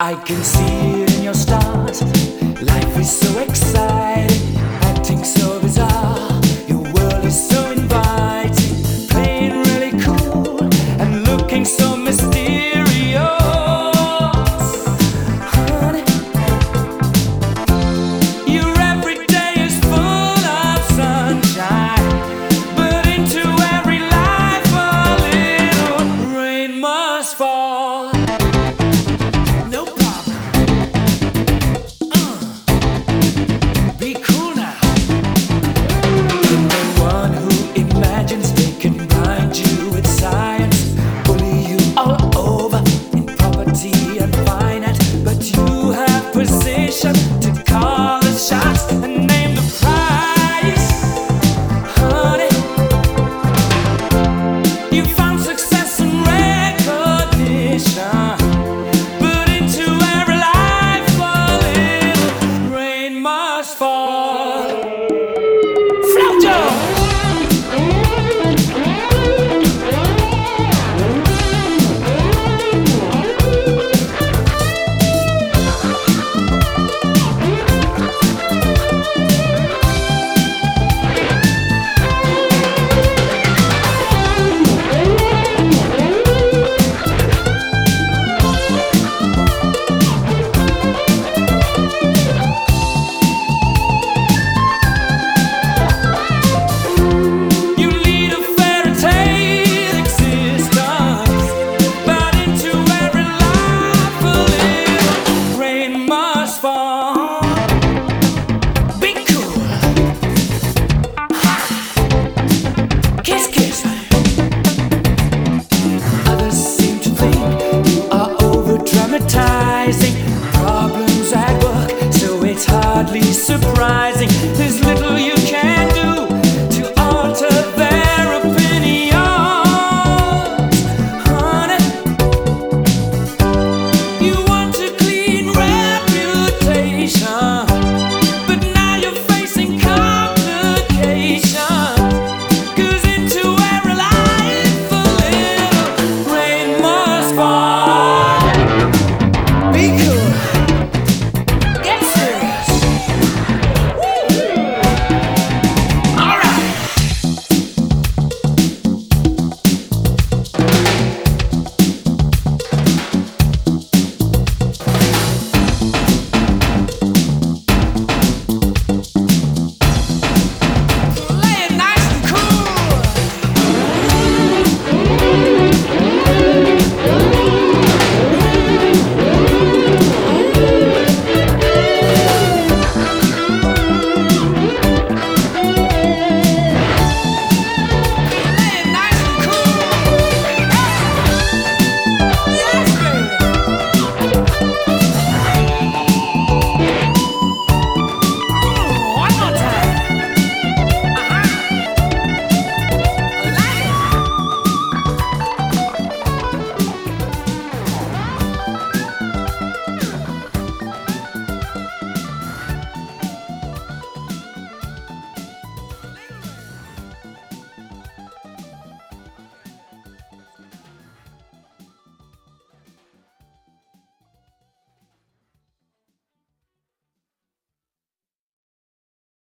I can see it in your stars. Life is so exciting, acting so bizarre. Your world is so inviting, playing really cool and looking so mysterious. Honey, your every day is full of sunshine, but into every life a little rain must fall. To call the shots and name the price. Honey, you found success and recognition, but into every life a little rain must fall. Flauto! Dramatizing problems at work, so it's hardly surprising. There's little